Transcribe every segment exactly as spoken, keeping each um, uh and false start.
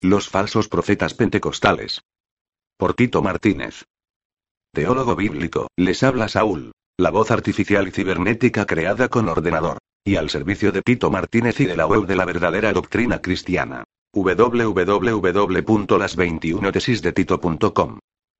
Los falsos profetas pentecostales. Por Tito Martínez. Teólogo bíblico, les habla Saúl, la voz artificial y cibernética creada con ordenador, y al servicio de Tito Martínez y de la web de la verdadera doctrina cristiana. doble u doble u doble u punto las veintiuna tesis de tito punto com.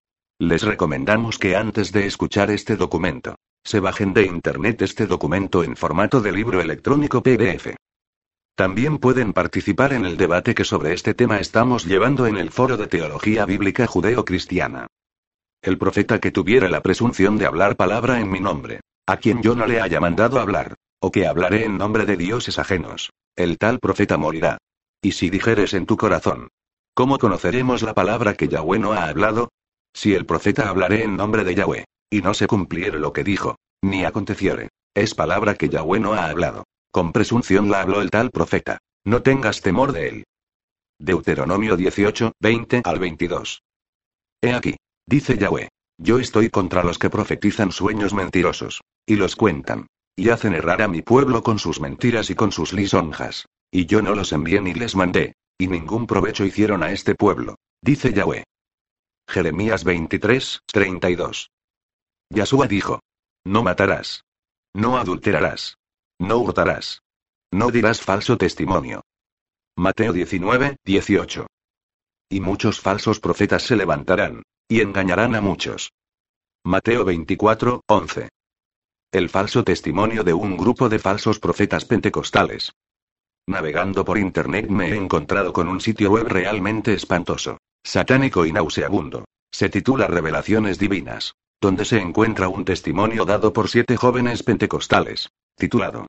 Les recomendamos que antes de escuchar este documento, se bajen de internet este documento en formato de libro electrónico P D F. También pueden participar en el debate que sobre este tema estamos llevando en el Foro de Teología Bíblica Judeo-Cristiana. El profeta que tuviera la presunción de hablar palabra en mi nombre, a quien yo no le haya mandado hablar, o que hablaré en nombre de dioses ajenos, el tal profeta morirá. Y si dijeres en tu corazón, ¿cómo conoceremos la palabra que Yahweh no ha hablado? Si el profeta hablaré en nombre de Yahweh, y no se cumpliere lo que dijo, ni aconteciere, es palabra que Yahweh no ha hablado. Con presunción la habló el tal profeta. No tengas temor de él. Deuteronomio dieciocho, veinte al veintidós. He aquí, dice Yahweh, yo estoy contra los que profetizan sueños mentirosos, y los cuentan, y hacen errar a mi pueblo con sus mentiras y con sus lisonjas. Y yo no los envié ni les mandé, y ningún provecho hicieron a este pueblo, dice Yahweh. Jeremías veintitrés, treinta y dos. Yahshua dijo: no matarás. No adulterarás. No hurtarás. No dirás falso testimonio. Mateo diecinueve, dieciocho. Y muchos falsos profetas se levantarán, y engañarán a muchos. Mateo veinticuatro, once. El falso testimonio de un grupo de falsos profetas pentecostales. Navegando por internet me he encontrado con un sitio web realmente espantoso, satánico y nauseabundo. Se titula Revelaciones Divinas, donde se encuentra un testimonio dado por siete jóvenes pentecostales, titulado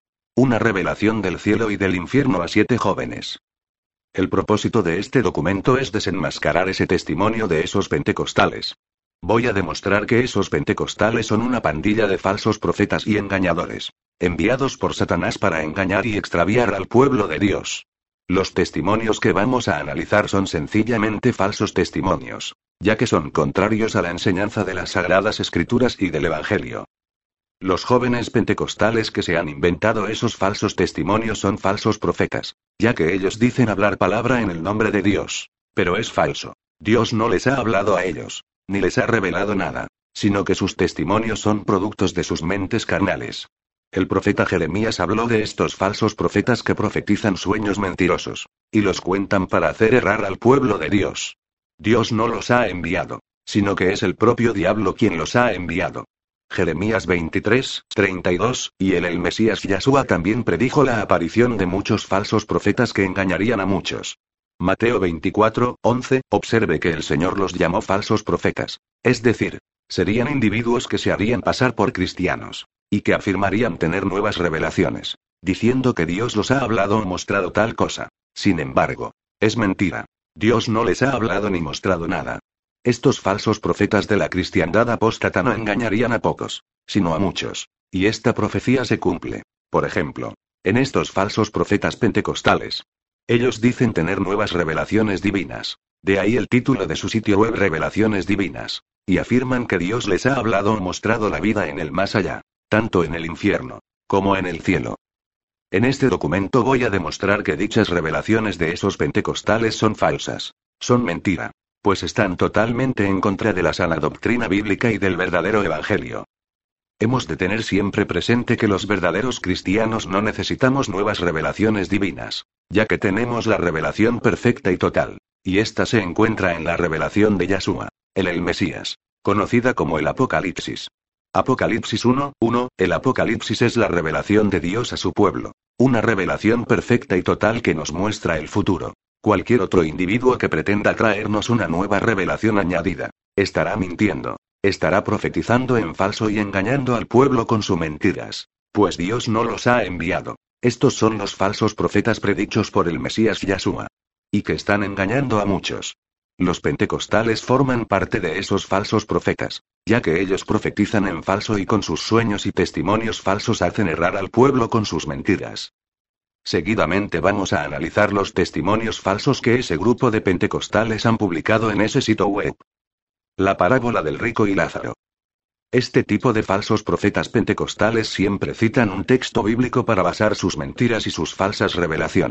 Una revelación del cielo y del infierno a siete jóvenes. El propósito de este documento es desenmascarar ese testimonio de esos pentecostales. Voy a demostrar que esos pentecostales son una pandilla de falsos profetas y engañadores, enviados por Satanás para engañar y extraviar al pueblo de Dios. Los testimonios que vamos a analizar son sencillamente falsos testimonios, ya que son contrarios a la enseñanza de las Sagradas Escrituras y del Evangelio. Los jóvenes pentecostales que se han inventado esos falsos testimonios son falsos profetas, ya que ellos dicen hablar palabra en el nombre de Dios, pero es falso. Dios no les ha hablado a ellos, ni les ha revelado nada, sino que sus testimonios son productos de sus mentes carnales. El profeta Jeremías habló de estos falsos profetas que profetizan sueños mentirosos, y los cuentan para hacer errar al pueblo de Dios. Dios no los ha enviado, sino que es el propio diablo quien los ha enviado. Jeremías veintitrés, treinta y dos, y el, el Mesías Yahshua también predijo la aparición de muchos falsos profetas que engañarían a muchos. Mateo veinticuatro, once, observe que el Señor los llamó falsos profetas, es decir, serían individuos que se harían pasar por cristianos, y que afirmarían tener nuevas revelaciones, diciendo que Dios los ha hablado o mostrado tal cosa. Sin embargo, es mentira. Dios no les ha hablado ni mostrado nada. Estos falsos profetas de la cristiandad apóstata no engañarían a pocos, sino a muchos, y esta profecía se cumple. Por ejemplo, en estos falsos profetas pentecostales. Ellos dicen tener nuevas revelaciones divinas, de ahí el título de su sitio web Revelaciones Divinas, y afirman que Dios les ha hablado o mostrado la vida en el más allá, tanto en el infierno, como en el cielo. En este documento voy a demostrar que dichas revelaciones de esos pentecostales son falsas, son mentira, pues están totalmente en contra de la sana doctrina bíblica y del verdadero evangelio. Hemos de tener siempre presente que los verdaderos cristianos no necesitamos nuevas revelaciones divinas, ya que tenemos la revelación perfecta y total, y esta se encuentra en la revelación de Yahshua, el el Mesías, conocida como el Apocalipsis. Apocalipsis uno, uno, el Apocalipsis es la revelación de Dios a su pueblo, una revelación perfecta y total que nos muestra el futuro. Cualquier otro individuo que pretenda traernos una nueva revelación añadida, estará mintiendo, estará profetizando en falso y engañando al pueblo con sus mentiras, pues Dios no los ha enviado. Estos son los falsos profetas predichos por el Mesías Yahshua, y que están engañando a muchos. Los pentecostales forman parte de esos falsos profetas, ya que ellos profetizan en falso y con sus sueños y testimonios falsos hacen errar al pueblo con sus mentiras. Seguidamente vamos a analizar los testimonios falsos que ese grupo de pentecostales han publicado en ese sitio web. La parábola del rico y Lázaro. Este tipo de falsos profetas pentecostales siempre citan un texto bíblico para basar sus mentiras y sus falsas revelaciones.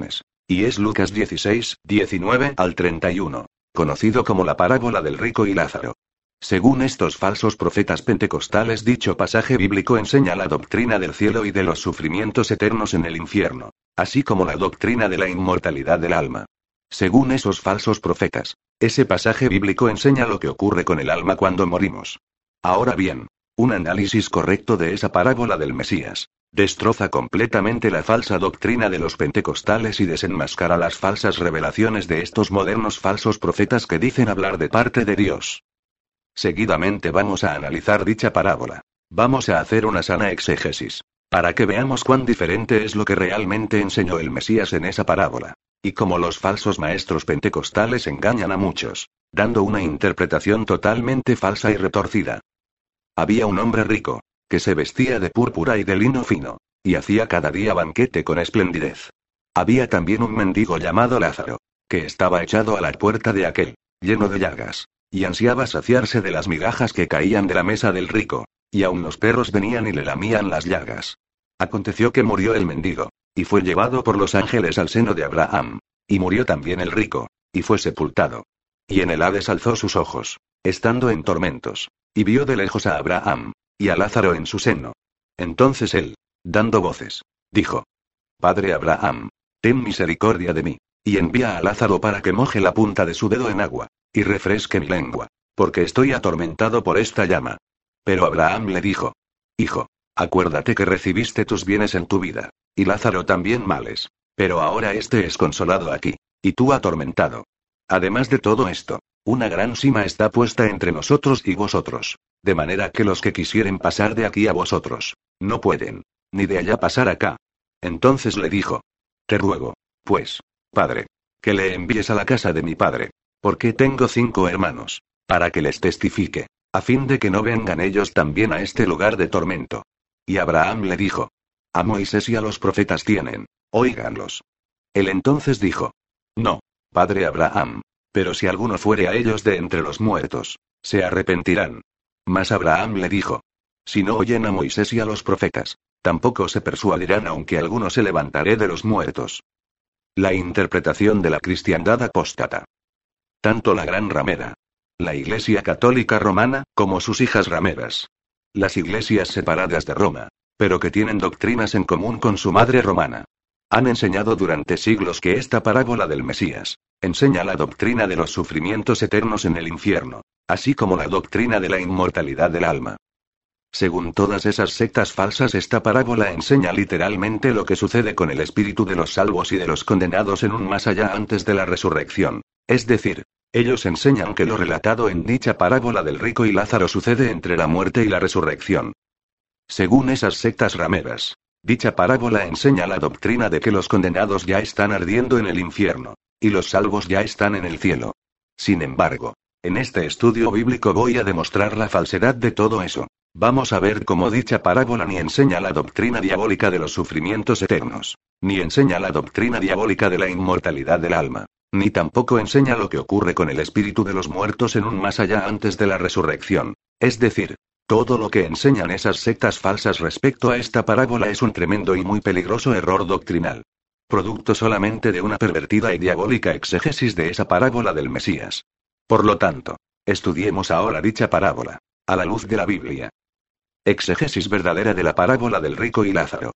Y es Lucas dieciséis, diecinueve al treinta y uno, conocido como la parábola del rico y Lázaro. Según estos falsos profetas pentecostales, dicho pasaje bíblico enseña la doctrina del cielo y de los sufrimientos eternos en el infierno, así como la doctrina de la inmortalidad del alma. Según esos falsos profetas, ese pasaje bíblico enseña lo que ocurre con el alma cuando morimos. Ahora bien, un análisis correcto de esa parábola del Mesías destroza completamente la falsa doctrina de los pentecostales y desenmascara las falsas revelaciones de estos modernos falsos profetas que dicen hablar de parte de Dios. Seguidamente vamos a analizar dicha parábola. Vamos a hacer una sana exégesis, para que veamos cuán diferente es lo que realmente enseñó el Mesías en esa parábola, y cómo los falsos maestros pentecostales engañan a muchos, dando una interpretación totalmente falsa y retorcida. Había un hombre rico, que se vestía de púrpura y de lino fino, y hacía cada día banquete con esplendidez. Había también un mendigo llamado Lázaro, que estaba echado a la puerta de aquel, lleno de llagas, y ansiaba saciarse de las migajas que caían de la mesa del rico, y aun los perros venían y le lamían las llagas. Aconteció que murió el mendigo, y fue llevado por los ángeles al seno de Abraham, y murió también el rico, y fue sepultado. Y en el Hades alzó sus ojos, estando en tormentos, y vio de lejos a Abraham, y a Lázaro en su seno. Entonces él, dando voces, dijo: Padre Abraham, ten misericordia de mí, y envía a Lázaro para que moje la punta de su dedo en agua, y refresque mi lengua, porque estoy atormentado por esta llama. Pero Abraham le dijo: Hijo, acuérdate que recibiste tus bienes en tu vida, y Lázaro también males, pero ahora éste es consolado aquí, y tú atormentado. Además de todo esto, una gran sima está puesta entre nosotros y vosotros, de manera que los que quisieren pasar de aquí a vosotros, no pueden, ni de allá pasar acá. Entonces le dijo: Te ruego, pues, padre, que le envíes a la casa de mi padre, porque tengo cinco hermanos, para que les testifique, a fin de que no vengan ellos también a este lugar de tormento. Y Abraham le dijo: A Moisés y a los profetas tienen, óiganlos. Él entonces dijo: No, padre Abraham, pero si alguno fuere a ellos de entre los muertos, se arrepentirán. Mas Abraham le dijo: Si no oyen a Moisés y a los profetas, tampoco se persuadirán aunque alguno se levantare de los muertos. La interpretación de la cristiandad apóstata. Tanto la gran ramera, la Iglesia Católica Romana, como sus hijas rameras. Las iglesias separadas de Roma, pero que tienen doctrinas en común con su madre romana. Han enseñado durante siglos que esta parábola del Mesías enseña la doctrina de los sufrimientos eternos en el infierno, así como la doctrina de la inmortalidad del alma. Según todas esas sectas falsas, esta parábola enseña literalmente lo que sucede con el espíritu de los salvos y de los condenados en un más allá antes de la resurrección. Es decir, ellos enseñan que lo relatado en dicha parábola del rico y Lázaro sucede entre la muerte y la resurrección. Según esas sectas rameras, dicha parábola enseña la doctrina de que los condenados ya están ardiendo en el infierno, y los salvos ya están en el cielo. Sin embargo, en este estudio bíblico voy a demostrar la falsedad de todo eso. Vamos a ver cómo dicha parábola ni enseña la doctrina diabólica de los sufrimientos eternos, ni enseña la doctrina diabólica de la inmortalidad del alma, ni tampoco enseña lo que ocurre con el espíritu de los muertos en un más allá antes de la resurrección. Es decir, todo lo que enseñan esas sectas falsas respecto a esta parábola es un tremendo y muy peligroso error doctrinal, producto solamente de una pervertida y diabólica exégesis de esa parábola del Mesías. Por lo tanto, estudiemos ahora dicha parábola, a la luz de la Biblia. Exégesis verdadera de la parábola del rico y Lázaro.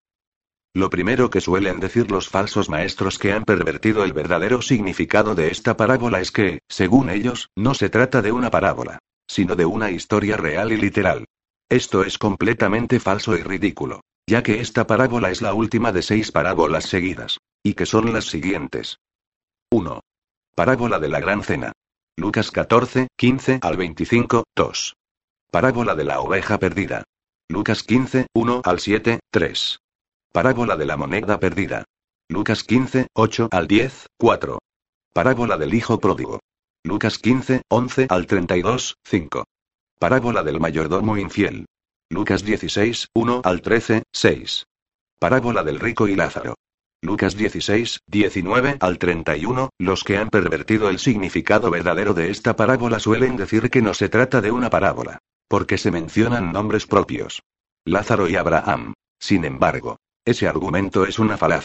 Lo primero que suelen decir los falsos maestros que han pervertido el verdadero significado de esta parábola es que, según ellos, no se trata de una parábola, sino de una historia real y literal. Esto es completamente falso y ridículo, ya que esta parábola es la última de seis parábolas seguidas, y que son las siguientes. uno. Parábola de la Gran Cena. Lucas catorce, quince al veinticinco, dos. Parábola de la oveja perdida. Lucas quince, uno al siete, tres. Parábola de la moneda perdida. Lucas quince, ocho al diez, cuatro. Parábola del hijo pródigo. Lucas quince, once al treinta y dos, cinco. Parábola del mayordomo infiel. Lucas dieciséis, uno al trece, seis. Parábola del rico y Lázaro. Lucas dieciséis, diecinueve al treinta y uno. Los que han pervertido el significado verdadero de esta parábola suelen decir que no se trata de una parábola, porque se mencionan nombres propios, Lázaro y Abraham. Sin embargo, ese argumento es una falacia.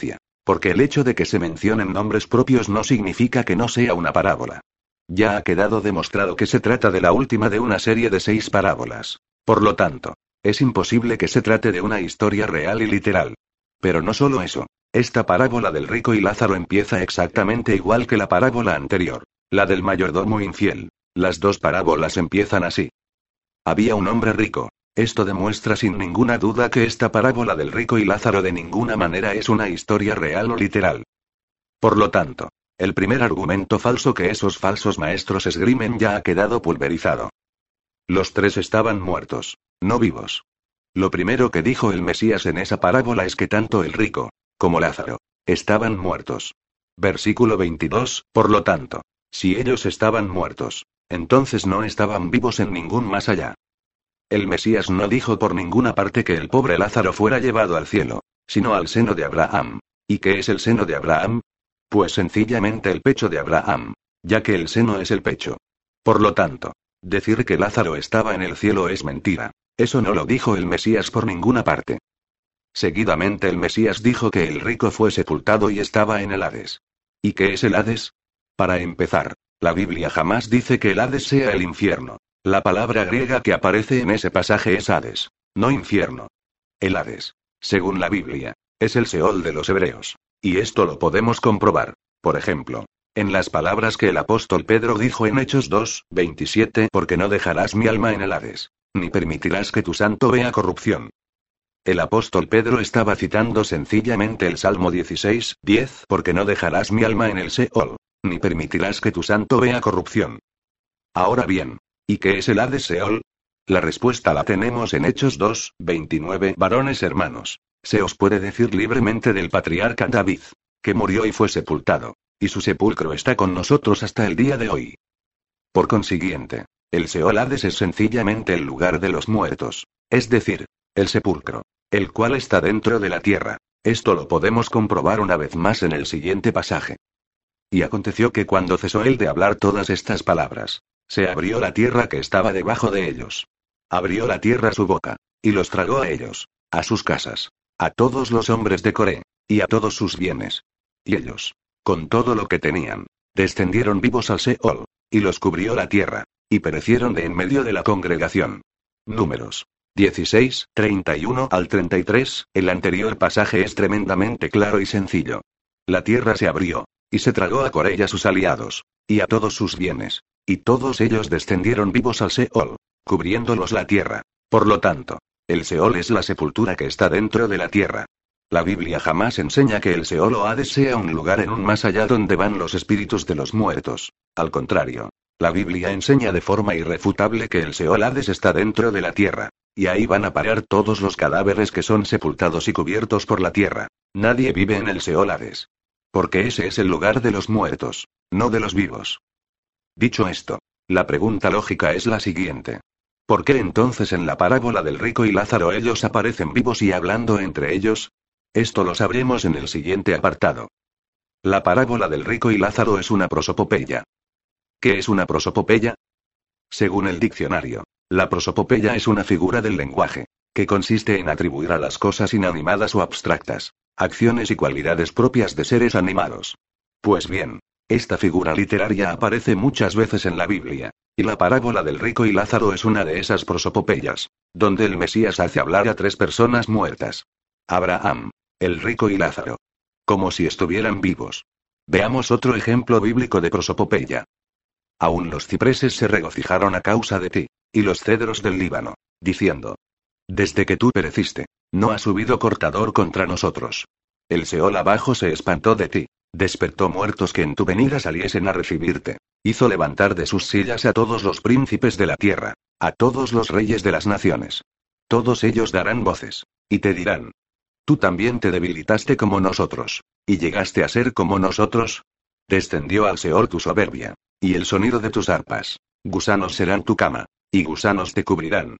Porque el hecho de que se mencionen nombres propios no significa que no sea una parábola. Ya ha quedado demostrado que se trata de la última de una serie de seis parábolas. Por lo tanto, es imposible que se trate de una historia real y literal. Pero no solo eso. Esta parábola del rico y Lázaro empieza exactamente igual que la parábola anterior, la del mayordomo infiel. Las dos parábolas empiezan así. Había un hombre rico. Esto demuestra sin ninguna duda que esta parábola del rico y Lázaro de ninguna manera es una historia real o literal. Por lo tanto, el primer argumento falso que esos falsos maestros esgrimen ya ha quedado pulverizado. Los tres estaban muertos, no vivos. Lo primero que dijo el Mesías en esa parábola es que tanto el rico, como Lázaro, estaban muertos. Versículo veintidós, por lo tanto, si ellos estaban muertos, entonces no estaban vivos en ningún más allá. El Mesías no dijo por ninguna parte que el pobre Lázaro fuera llevado al cielo, sino al seno de Abraham. ¿Y qué es el seno de Abraham? Pues sencillamente el pecho de Abraham, ya que el seno es el pecho. Por lo tanto, decir que Lázaro estaba en el cielo es mentira. Eso no lo dijo el Mesías por ninguna parte. Seguidamente el Mesías dijo que el rico fue sepultado y estaba en el Hades. ¿Y qué es el Hades? Para empezar, la Biblia jamás dice que el Hades sea el infierno. La palabra griega que aparece en ese pasaje es Hades, no infierno. El Hades, según la Biblia, es el Seol de los hebreos. Y esto lo podemos comprobar, por ejemplo, en las palabras que el apóstol Pedro dijo en Hechos dos, veintisiete, porque no dejarás mi alma en el Hades, ni permitirás que tu santo vea corrupción. El apóstol Pedro estaba citando sencillamente el Salmo dieciséis, diez, porque no dejarás mi alma en el Seol, ni permitirás que tu santo vea corrupción. Ahora bien, ¿y qué es el Hades Seol? La respuesta la tenemos en Hechos dos, veintinueve, varones hermanos. Se os puede decir libremente del patriarca David, que murió y fue sepultado, y su sepulcro está con nosotros hasta el día de hoy. Por consiguiente, el Seol Hades es sencillamente el lugar de los muertos, es decir, el sepulcro, el cual está dentro de la tierra. Esto lo podemos comprobar una vez más en el siguiente pasaje. Y aconteció que cuando cesó él de hablar todas estas palabras, se abrió la tierra que estaba debajo de ellos. Abrió la tierra su boca, y los tragó a ellos, a sus casas, a todos los hombres de Coré, y a todos sus bienes. Y ellos, con todo lo que tenían, descendieron vivos al Seol, y los cubrió la tierra, y perecieron de en medio de la congregación. Números dieciséis, treinta y uno al treinta y tres, el anterior pasaje es tremendamente claro y sencillo. La tierra se abrió, y se tragó a Coré y a sus aliados, y a todos sus bienes, y todos ellos descendieron vivos al Seol, cubriéndolos la tierra. Por lo tanto, el Seol es la sepultura que está dentro de la tierra. La Biblia jamás enseña que el Seol o Hades sea un lugar en un más allá donde van los espíritus de los muertos. Al contrario, la Biblia enseña de forma irrefutable que el Seol Hades está dentro de la tierra, y ahí van a parar todos los cadáveres que son sepultados y cubiertos por la tierra. Nadie vive en el Seol Hades. Porque ese es el lugar de los muertos, no de los vivos. Dicho esto, la pregunta lógica es la siguiente. ¿Por qué entonces en la parábola del rico y Lázaro ellos aparecen vivos y hablando entre ellos? Esto lo sabremos en el siguiente apartado. La parábola del rico y Lázaro es una prosopopeya. ¿Qué es una prosopopeya? Según el diccionario, la prosopopeya es una figura del lenguaje, que consiste en atribuir a las cosas inanimadas o abstractas, acciones y cualidades propias de seres animados. Pues bien, esta figura literaria aparece muchas veces en la Biblia, y la parábola del rico y Lázaro es una de esas prosopopeyas, donde el Mesías hace hablar a tres personas muertas. Abraham, el rico y Lázaro. Como si estuvieran vivos. Veamos otro ejemplo bíblico de prosopopeya. Aún los cipreses se regocijaron a causa de ti, y los cedros del Líbano, diciendo: desde que tú pereciste, no ha subido cortador contra nosotros. El Seol abajo se espantó de ti, despertó muertos que en tu venida saliesen a recibirte, hizo levantar de sus sillas a todos los príncipes de la tierra, a todos los reyes de las naciones. Todos ellos darán voces, y te dirán: tú también te debilitaste como nosotros, y llegaste a ser como nosotros. Descendió al Seol tu soberbia, y el sonido de tus arpas. Gusanos serán tu cama, y gusanos te cubrirán.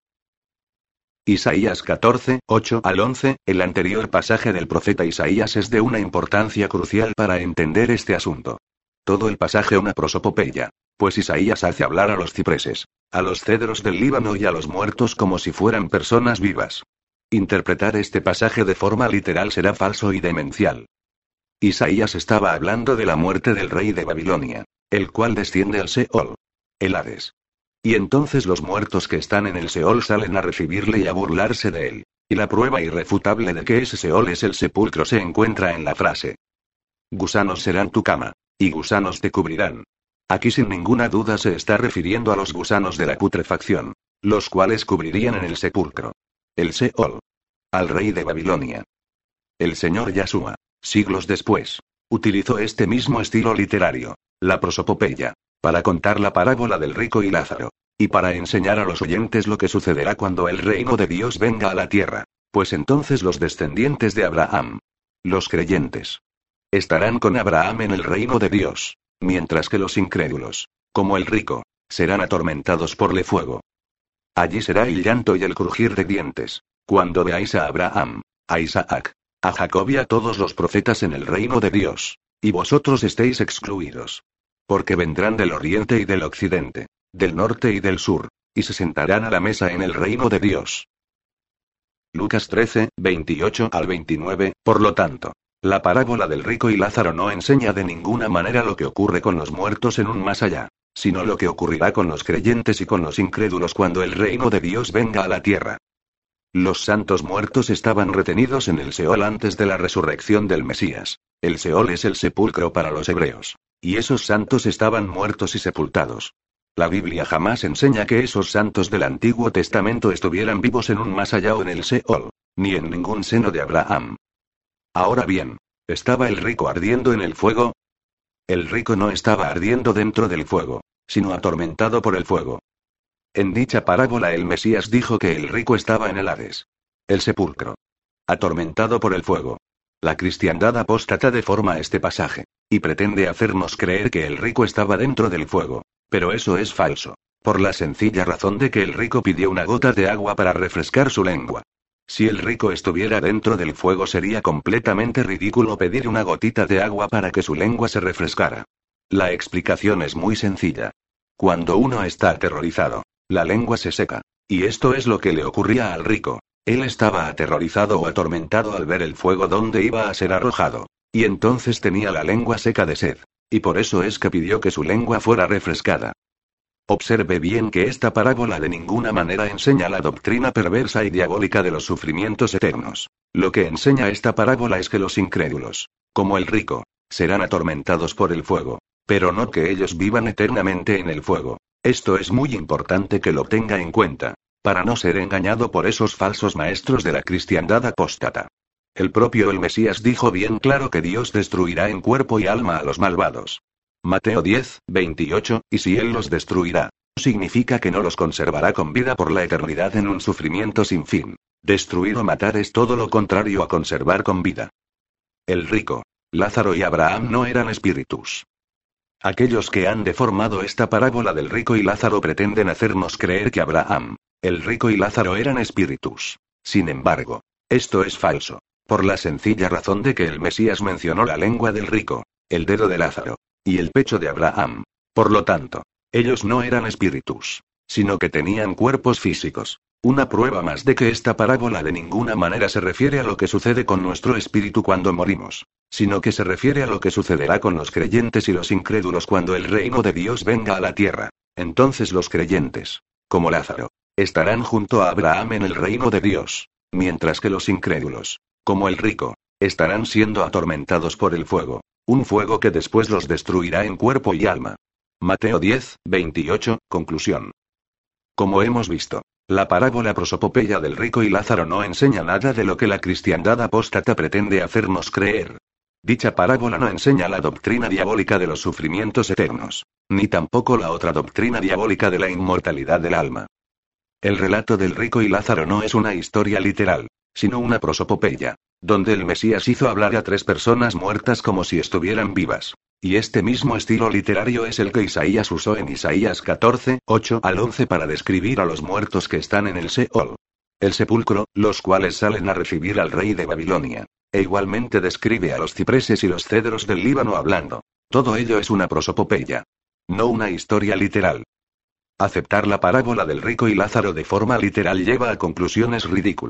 Isaías catorce, ocho al once, el anterior pasaje del profeta Isaías es de una importancia crucial para entender este asunto. Todo el pasaje una prosopopeya, pues Isaías hace hablar a los cipreses, a los cedros del Líbano y a los muertos como si fueran personas vivas. Interpretar este pasaje de forma literal será falso y demencial. Isaías estaba hablando de la muerte del rey de Babilonia, el cual desciende al Seol, el Hades. Y entonces los muertos que están en el Seol salen a recibirle y a burlarse de él. Y la prueba irrefutable de que ese Seol es el sepulcro se encuentra en la frase: gusanos serán tu cama, y gusanos te cubrirán. Aquí sin ninguna duda se está refiriendo a los gusanos de la putrefacción, los cuales cubrirían en el sepulcro. El Seol. Al rey de Babilonia. El señor Yahshua, siglos después, utilizó este mismo estilo literario, la prosopopeya, para contar la parábola del rico y Lázaro, y para enseñar a los oyentes lo que sucederá cuando el reino de Dios venga a la tierra, pues entonces los descendientes de Abraham, los creyentes, estarán con Abraham en el reino de Dios, mientras que los incrédulos, como el rico, serán atormentados por el fuego. Allí será el llanto y el crujir de dientes, cuando veáis a Abraham, a Isaac, a Jacob y a todos los profetas en el reino de Dios, y vosotros estéis excluidos. Porque vendrán del oriente y del occidente, del norte y del sur, y se sentarán a la mesa en el reino de Dios. Lucas trece, veintiocho al veintinueve. Por lo tanto, la parábola del rico y Lázaro no enseña de ninguna manera lo que ocurre con los muertos en un más allá, sino lo que ocurrirá con los creyentes y con los incrédulos cuando el reino de Dios venga a la tierra. Los santos muertos estaban retenidos en el Seol antes de la resurrección del Mesías. El Seol es el sepulcro para los hebreos. Y esos santos estaban muertos y sepultados. La Biblia jamás enseña que esos santos del Antiguo Testamento estuvieran vivos en un más allá o en el Seol, ni en ningún seno de Abraham. Ahora bien, ¿estaba el rico ardiendo en el fuego? El rico no estaba ardiendo dentro del fuego, sino atormentado por el fuego. En dicha parábola el Mesías dijo que el rico estaba en el Hades, el sepulcro, atormentado por el fuego. La cristiandad apóstata deforma este pasaje, y pretende hacernos creer que el rico estaba dentro del fuego, pero eso es falso, por la sencilla razón de que el rico pidió una gota de agua para refrescar su lengua. Si el rico estuviera dentro del fuego sería completamente ridículo pedir una gotita de agua para que su lengua se refrescara. La explicación es muy sencilla. Cuando uno está aterrorizado, la lengua se seca, y esto es lo que le ocurría al rico. Él estaba aterrorizado o atormentado al ver el fuego donde iba a ser arrojado, y entonces tenía la lengua seca de sed, y por eso es que pidió que su lengua fuera refrescada. Observe bien que esta parábola de ninguna manera enseña la doctrina perversa y diabólica de los sufrimientos eternos. Lo que enseña esta parábola es que los incrédulos, como el rico, serán atormentados por el fuego, pero no que ellos vivan eternamente en el fuego. Esto es muy importante que lo tenga en cuenta, para no ser engañado por esos falsos maestros de la cristiandad apóstata. El propio el Mesías dijo bien claro que Dios destruirá en cuerpo y alma a los malvados. Mateo diez, veintiocho, y si Él los destruirá, significa que no los conservará con vida por la eternidad en un sufrimiento sin fin. Destruir o matar es todo lo contrario a conservar con vida. El rico, Lázaro y Abraham no eran espíritus. Aquellos que han deformado esta parábola del rico y Lázaro pretenden hacernos creer que Abraham, el rico y Lázaro eran espíritus. Sin embargo, esto es falso, por la sencilla razón de que el Mesías mencionó la lengua del rico, el dedo de Lázaro, y el pecho de Abraham. Por lo tanto, ellos no eran espíritus, sino que tenían cuerpos físicos. Una prueba más de que esta parábola de ninguna manera se refiere a lo que sucede con nuestro espíritu cuando morimos, sino que se refiere a lo que sucederá con los creyentes y los incrédulos cuando el reino de Dios venga a la tierra. Entonces los creyentes, como Lázaro, estarán junto a Abraham en el reino de Dios, mientras que los incrédulos, como el rico, estarán siendo atormentados por el fuego, un fuego que después los destruirá en cuerpo y alma. Mateo diez, veintiocho, conclusión. Como hemos visto, la parábola prosopopeya del rico y Lázaro no enseña nada de lo que la cristiandad apóstata pretende hacernos creer. Dicha parábola no enseña la doctrina diabólica de los sufrimientos eternos, ni tampoco la otra doctrina diabólica de la inmortalidad del alma. El relato del rico y Lázaro no es una historia literal, sino una prosopopeya, donde el Mesías hizo hablar a tres personas muertas como si estuvieran vivas. Y este mismo estilo literario es el que Isaías usó en Isaías catorce, ocho al once para describir a los muertos que están en el Seol, el sepulcro, los cuales salen a recibir al rey de Babilonia. E igualmente describe a los cipreses y los cedros del Líbano hablando. Todo ello es una prosopopeya, no una historia literal. Aceptar la parábola del rico y Lázaro de forma literal lleva a conclusiones ridículas.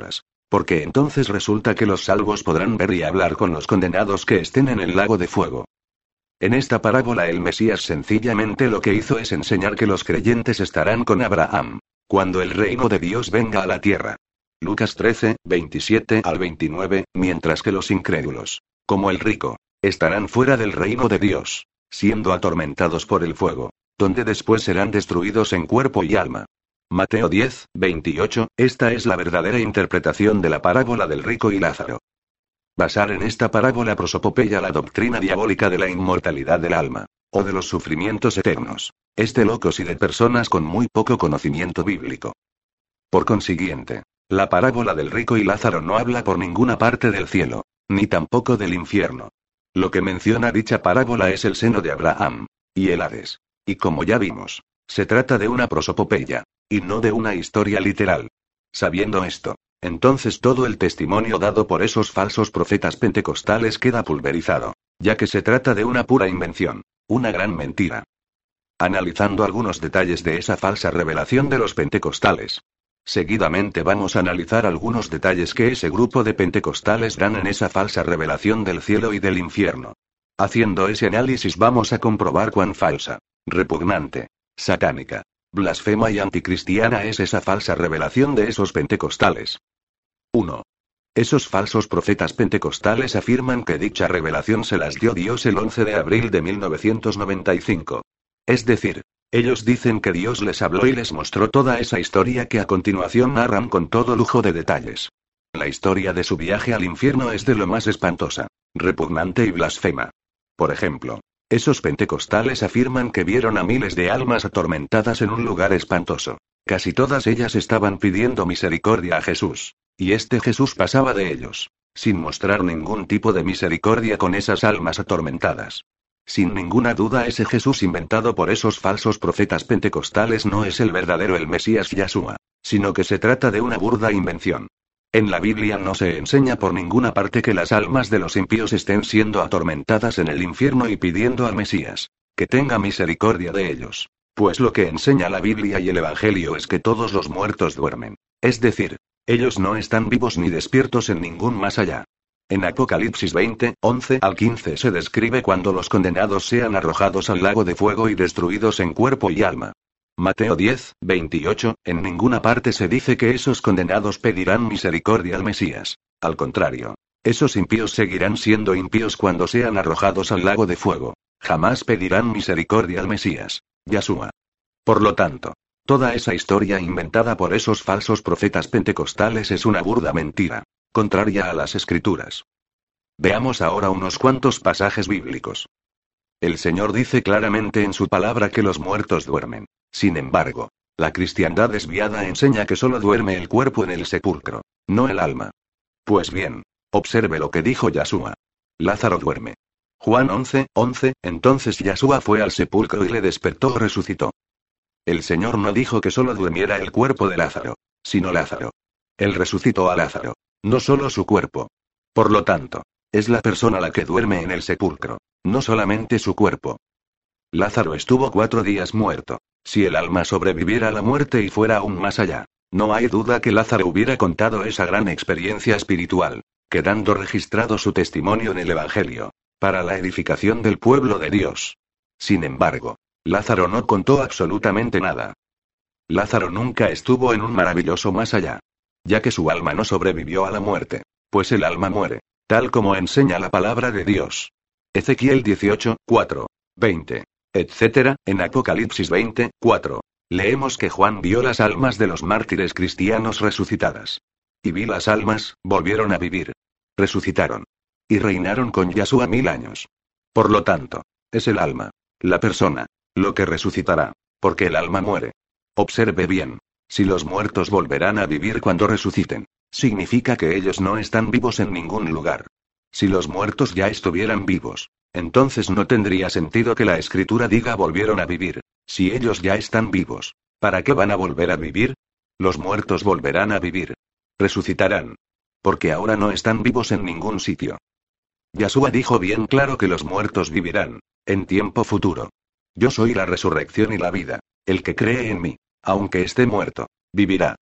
Porque entonces resulta que los salvos podrán ver y hablar con los condenados que estén en el lago de fuego. En esta parábola el Mesías sencillamente lo que hizo es enseñar que los creyentes estarán con Abraham, cuando el reino de Dios venga a la tierra. Lucas trece, veintisiete al veintinueve, mientras que los incrédulos, como el rico, estarán fuera del reino de Dios, siendo atormentados por el fuego, donde después serán destruidos en cuerpo y alma. Mateo diez, veintiocho, esta es la verdadera interpretación de la parábola del rico y Lázaro. Basar en esta parábola prosopopeya la doctrina diabólica de la inmortalidad del alma, o de los sufrimientos eternos, es de locos y de personas con muy poco conocimiento bíblico. Por consiguiente, la parábola del rico y Lázaro no habla por ninguna parte del cielo, ni tampoco del infierno. Lo que menciona dicha parábola es el seno de Abraham, y el Hades. Y como ya vimos, se trata de una prosopopeya, y no de una historia literal. Sabiendo esto, entonces todo el testimonio dado por esos falsos profetas pentecostales queda pulverizado, ya que se trata de una pura invención, una gran mentira. Analizando algunos detalles de esa falsa revelación de los pentecostales. Seguidamente vamos a analizar algunos detalles que ese grupo de pentecostales dan en esa falsa revelación del cielo y del infierno. Haciendo ese análisis vamos a comprobar cuán falsa, repugnante, satánica, blasfema y anticristiana es esa falsa revelación de esos pentecostales. uno. Esos falsos profetas pentecostales afirman que dicha revelación se las dio Dios el once de abril de mil novecientos noventa y cinco. Es decir, ellos dicen que Dios les habló y les mostró toda esa historia que a continuación narran con todo lujo de detalles. La historia de su viaje al infierno es de lo más espantosa, repugnante y blasfema. Por ejemplo, esos pentecostales afirman que vieron a miles de almas atormentadas en un lugar espantoso. Casi todas ellas estaban pidiendo misericordia a Jesús, y este Jesús pasaba de ellos, sin mostrar ningún tipo de misericordia con esas almas atormentadas. Sin ninguna duda ese Jesús inventado por esos falsos profetas pentecostales no es el verdadero el Mesías Yahshua, sino que se trata de una burda invención. En la Biblia no se enseña por ninguna parte que las almas de los impíos estén siendo atormentadas en el infierno y pidiendo al Mesías, que tenga misericordia de ellos. Pues lo que enseña la Biblia y el Evangelio es que todos los muertos duermen. Es decir, ellos no están vivos ni despiertos en ningún más allá. En Apocalipsis veinte, once al quince se describe cuando los condenados sean arrojados al lago de fuego y destruidos en cuerpo y alma. Mateo diez, veintiocho, en ninguna parte se dice que esos condenados pedirán misericordia al Mesías. Al contrario, esos impíos seguirán siendo impíos cuando sean arrojados al lago de fuego. Jamás pedirán misericordia al Mesías, Yahshua. Por lo tanto, toda esa historia inventada por esos falsos profetas pentecostales es una burda mentira, contraria a las Escrituras. Veamos ahora unos cuantos pasajes bíblicos. El Señor dice claramente en su palabra que los muertos duermen. Sin embargo, la cristiandad desviada enseña que solo duerme el cuerpo en el sepulcro, no el alma. Pues bien, observe lo que dijo Yahshua. Lázaro duerme. Juan once, once, entonces Yahshua fue al sepulcro y le despertó o resucitó. El Señor no dijo que solo durmiera el cuerpo de Lázaro, sino Lázaro. Él resucitó a Lázaro, no solo su cuerpo. Por lo tanto, es la persona la que duerme en el sepulcro, no solamente su cuerpo. Lázaro estuvo cuatro días muerto. Si el alma sobreviviera a la muerte y fuera aún más allá, no hay duda que Lázaro hubiera contado esa gran experiencia espiritual, quedando registrado su testimonio en el Evangelio, para la edificación del pueblo de Dios. Sin embargo, Lázaro no contó absolutamente nada. Lázaro nunca estuvo en un maravilloso más allá, ya que su alma no sobrevivió a la muerte, pues el alma muere, tal como enseña la palabra de Dios. Ezequiel dieciocho, cuatro, veinte, etcétera. En Apocalipsis veinte, cuatro, leemos que Juan vio las almas de los mártires cristianos resucitadas. Y vi las almas, volvieron a vivir. Resucitaron. Y reinaron con Yahshua mil años. Por lo tanto, es el alma, la persona, lo que resucitará, porque el alma muere. Observe bien. Si los muertos volverán a vivir cuando resuciten, significa que ellos no están vivos en ningún lugar. Si los muertos ya estuvieran vivos, entonces no tendría sentido que la Escritura diga volvieron a vivir. Si ellos ya están vivos, ¿para qué van a volver a vivir? Los muertos volverán a vivir. Resucitarán. Porque ahora no están vivos en ningún sitio. Yahshua dijo bien claro que los muertos vivirán, en tiempo futuro. Yo soy la resurrección y la vida. El que cree en mí, aunque esté muerto, vivirá.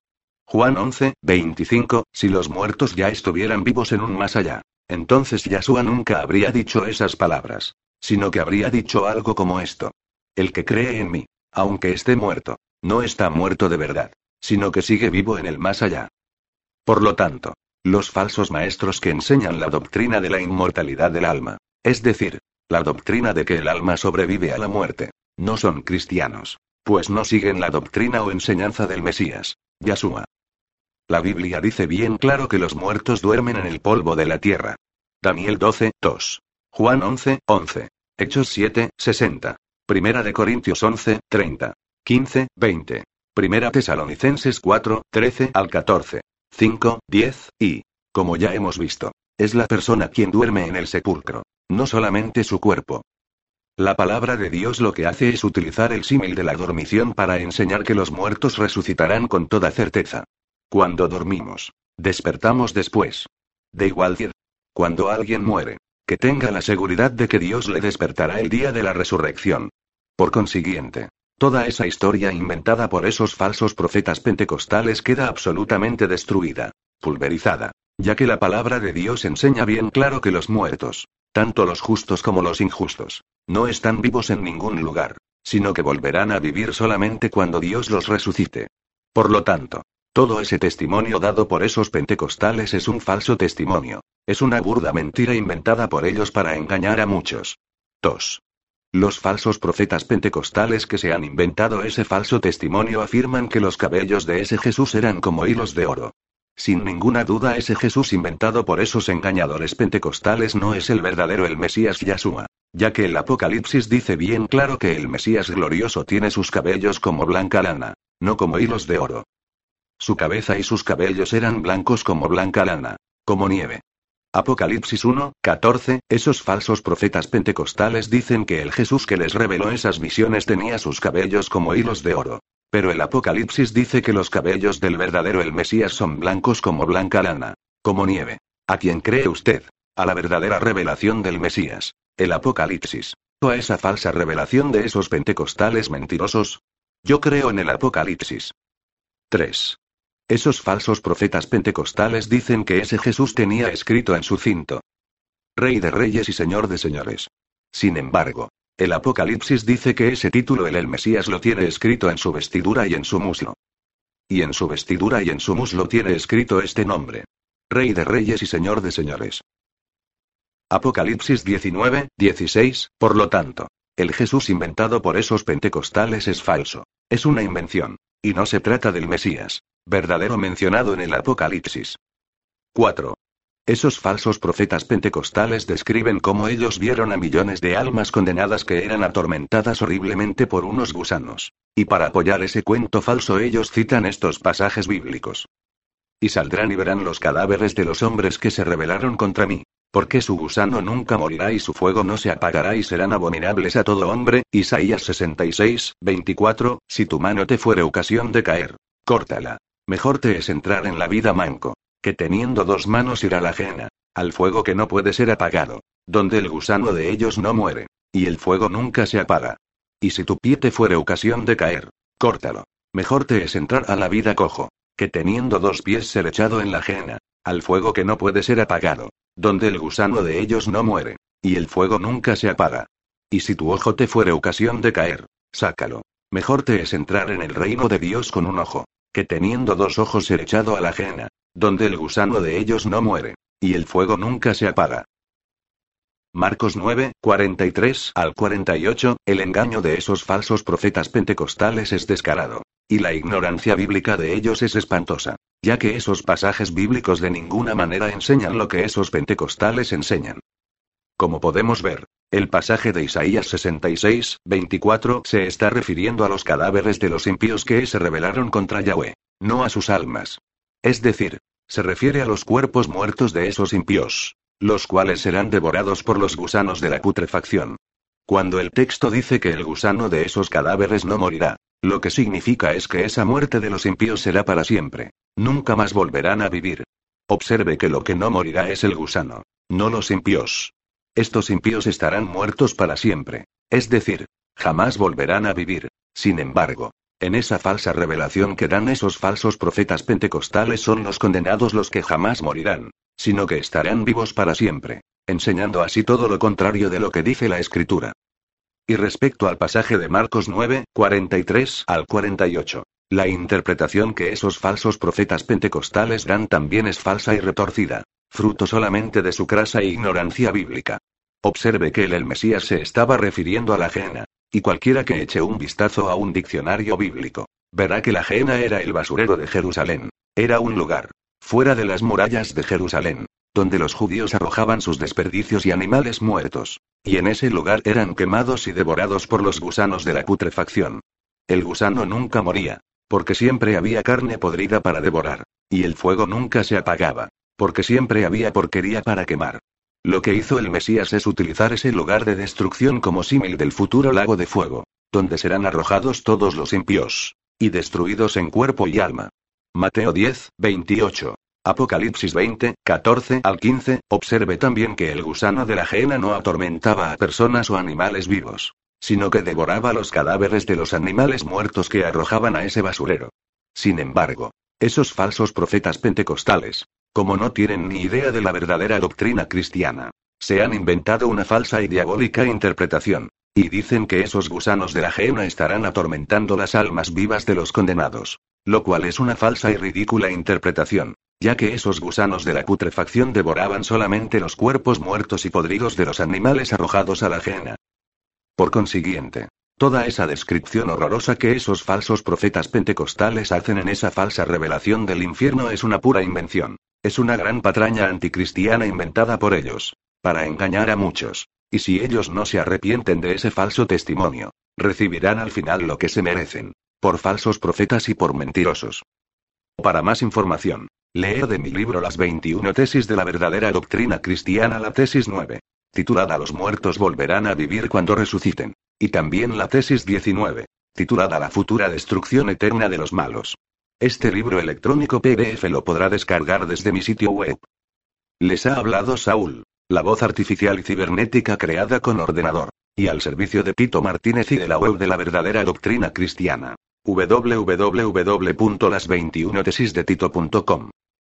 Juan once, veinticinco, si los muertos ya estuvieran vivos en un más allá, entonces Yahshua nunca habría dicho esas palabras, sino que habría dicho algo como esto. El que cree en mí, aunque esté muerto, no está muerto de verdad, sino que sigue vivo en el más allá. Por lo tanto, los falsos maestros que enseñan la doctrina de la inmortalidad del alma, es decir, la doctrina de que el alma sobrevive a la muerte, no son cristianos, pues no siguen la doctrina o enseñanza del Mesías, Yahshua. La Biblia dice bien claro que los muertos duermen en el polvo de la tierra. Daniel doce, dos. Juan once, once. Hechos siete, sesenta. Primera de Corintios once, treinta. quince, veinte. Primera Tesalonicenses cuatro, trece al catorce. cinco, diez, y, como ya hemos visto, es la persona quien duerme en el sepulcro, no solamente su cuerpo. La palabra de Dios lo que hace es utilizar el símil de la dormición para enseñar que los muertos resucitarán con toda certeza. Cuando dormimos, despertamos después. De igual manera, cuando alguien muere, que tenga la seguridad de que Dios le despertará el día de la resurrección. Por consiguiente, toda esa historia inventada por esos falsos profetas pentecostales queda absolutamente destruida, pulverizada, ya que la palabra de Dios enseña bien claro que los muertos, tanto los justos como los injustos, no están vivos en ningún lugar, sino que volverán a vivir solamente cuando Dios los resucite. Por lo tanto, todo ese testimonio dado por esos pentecostales es un falso testimonio, es una burda mentira inventada por ellos para engañar a muchos. dos. Los falsos profetas pentecostales que se han inventado ese falso testimonio afirman que los cabellos de ese Jesús eran como hilos de oro. Sin ninguna duda ese Jesús inventado por esos engañadores pentecostales no es el verdadero el Mesías Yahshua, ya que el Apocalipsis dice bien claro que el Mesías glorioso tiene sus cabellos como blanca lana, no como hilos de oro. Su cabeza y sus cabellos eran blancos como blanca lana, como nieve. Apocalipsis uno, catorce, esos falsos profetas pentecostales dicen que el Jesús que les reveló esas visiones tenía sus cabellos como hilos de oro. Pero el Apocalipsis dice que los cabellos del verdadero el Mesías son blancos como blanca lana, como nieve. ¿A quién cree usted? ¿A la verdadera revelación del Mesías, el Apocalipsis, o a esa falsa revelación de esos pentecostales mentirosos? Yo creo en el Apocalipsis. tres. Esos falsos profetas pentecostales dicen que ese Jesús tenía escrito en su cinto: Rey de Reyes y Señor de Señores. Sin embargo, el Apocalipsis dice que ese título el, el Mesías lo tiene escrito en su vestidura y en su muslo. Y en su vestidura y en su muslo tiene escrito este nombre: Rey de Reyes y Señor de Señores. Apocalipsis diecinueve, dieciséis, por lo tanto, el Jesús inventado por esos pentecostales es falso. Es una invención. Y no se trata del Mesías verdadero mencionado en el Apocalipsis. cuatro. Esos falsos profetas pentecostales describen cómo ellos vieron a millones de almas condenadas que eran atormentadas horriblemente por unos gusanos. Y para apoyar ese cuento falso ellos citan estos pasajes bíblicos. Y saldrán y verán los cadáveres de los hombres que se rebelaron contra mí, porque su gusano nunca morirá y su fuego no se apagará y serán abominables a todo hombre. Isaías sesenta y seis, veinticuatro, si tu mano te fuere ocasión de caer, córtala. Mejor te es entrar en la vida manco, que teniendo dos manos ir a la ajena, al fuego que no puede ser apagado, donde el gusano de ellos no muere, y el fuego nunca se apaga. Y si tu pie te fuere ocasión de caer, córtalo. Mejor te es entrar a la vida cojo, que teniendo dos pies ser echado en la ajena, al fuego que no puede ser apagado, donde el gusano de ellos no muere, y el fuego nunca se apaga. Y si tu ojo te fuere ocasión de caer, sácalo. Mejor te es entrar en el reino de Dios con un ojo, que teniendo dos ojos ser echado a la ajena, donde el gusano de ellos no muere, y el fuego nunca se apaga. Marcos nueve, cuarenta y tres al cuarenta y ocho, el engaño de esos falsos profetas pentecostales es descarado, y la ignorancia bíblica de ellos es espantosa, ya que esos pasajes bíblicos de ninguna manera enseñan lo que esos pentecostales enseñan. Como podemos ver, el pasaje de Isaías sesenta y seis, veinticuatro se está refiriendo a los cadáveres de los impíos que se rebelaron contra Yahweh, no a sus almas. Es decir, se refiere a los cuerpos muertos de esos impíos, los cuales serán devorados por los gusanos de la putrefacción. Cuando el texto dice que el gusano de esos cadáveres no morirá, lo que significa es que esa muerte de los impíos será para siempre. Nunca más volverán a vivir. Observe que lo que no morirá es el gusano, no los impíos. Estos impíos estarán muertos para siempre, es decir, jamás volverán a vivir. Sin embargo, En esa falsa revelación que dan esos falsos profetas pentecostales son los condenados los que jamás morirán, sino que estarán vivos para siempre, enseñando así todo lo contrario de lo que dice la Escritura. Y respecto al pasaje de Marcos nueve, cuarenta y tres al cuarenta y ocho, la interpretación que esos falsos profetas pentecostales dan también es falsa y retorcida, fruto solamente de su crasa e ignorancia bíblica. Observe que el, el Mesías se estaba refiriendo a la Gehenna, y cualquiera que eche un vistazo a un diccionario bíblico, verá que la Gehenna era el basurero de Jerusalén. Era un lugar, fuera de las murallas de Jerusalén, donde los judíos arrojaban sus desperdicios y animales muertos, y en ese lugar eran quemados y devorados por los gusanos de la putrefacción. El gusano nunca moría, porque siempre había carne podrida para devorar, y el fuego nunca se apagaba, porque siempre había porquería para quemar. Lo que hizo el Mesías es utilizar ese lugar de destrucción como símil del futuro lago de fuego, donde serán arrojados todos los impíos, y destruidos en cuerpo y alma. Mateo diez, veintiocho. Apocalipsis veinte, catorce al quince. Observe también que el gusano de la Gehenna no atormentaba a personas o animales vivos, sino que devoraba los cadáveres de los animales muertos que arrojaban a ese basurero. Sin embargo, esos falsos profetas pentecostales, como no tienen ni idea de la verdadera doctrina cristiana, se han inventado una falsa y diabólica interpretación, y dicen que esos gusanos de la Gehenna estarán atormentando las almas vivas de los condenados, lo cual es una falsa y ridícula interpretación, ya que esos gusanos de la putrefacción devoraban solamente los cuerpos muertos y podridos de los animales arrojados a la Gehenna. Por consiguiente, toda esa descripción horrorosa que esos falsos profetas pentecostales hacen en esa falsa revelación del infierno es una pura invención. Es una gran patraña anticristiana inventada por ellos, para engañar a muchos, y si ellos no se arrepienten de ese falso testimonio, recibirán al final lo que se merecen, por falsos profetas y por mentirosos. Para más información, leer de mi libro Las veintiuna tesis de la verdadera doctrina cristiana, la tesis nueve, titulada Los muertos volverán a vivir cuando resuciten, y también la tesis diecinueve, titulada La futura destrucción eterna de los malos. Este libro electrónico P D F lo podrá descargar desde mi sitio web. Les ha hablado Saúl, la voz artificial y cibernética creada con ordenador, y al servicio de Tito Martínez y de la web de la verdadera doctrina cristiana. w w w punto las veintiuna tesis de tito punto com